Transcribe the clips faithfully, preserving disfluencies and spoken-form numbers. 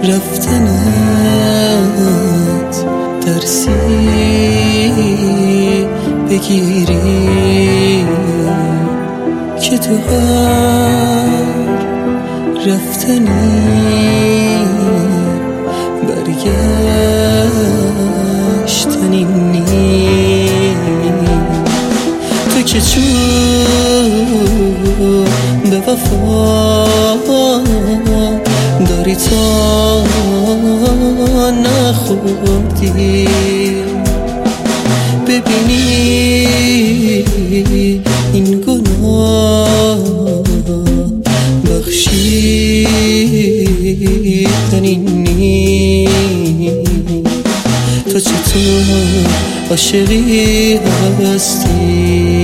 رفتنت درسی بگیری که تو هر رفتنی برگشتنی نیست. تو که چون به وفا داری تا نخوردی ببینی این گناه بخشیدنی نیست. تو چطور عاشقی هستی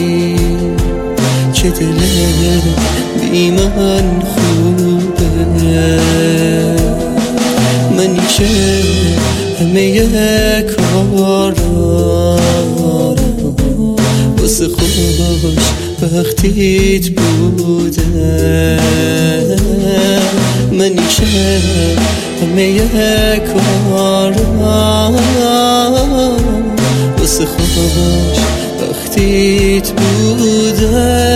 که دلت بی من خوبه؟ منی که همه کارا واسه خوش وقتیت بوده. منی که همه کارا واسه خوش وقتیت بوده.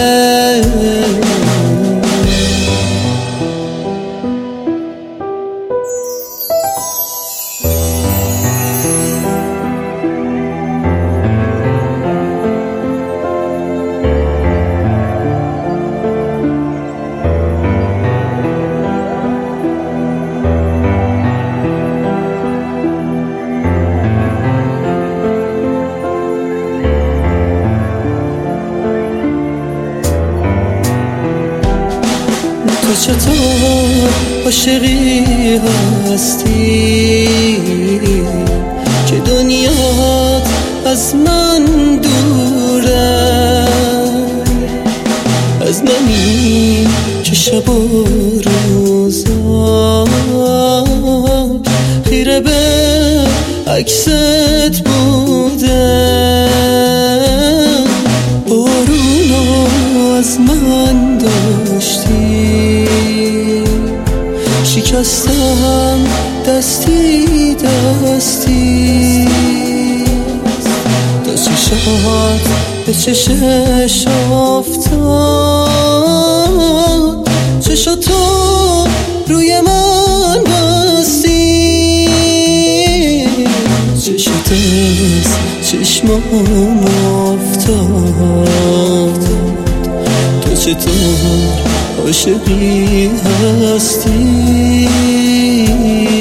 تو چطور عاشقی هستی که دنیات از من دوره؟ از منی که شب و روزا خیره به عکست بوده. بارونو از من داشتی شکستم دستی دستی. دو چشات به چشش افتاد چشاتو روی من بستی. چشات از چشمام افتاد. تو چطور عاشقی هستی؟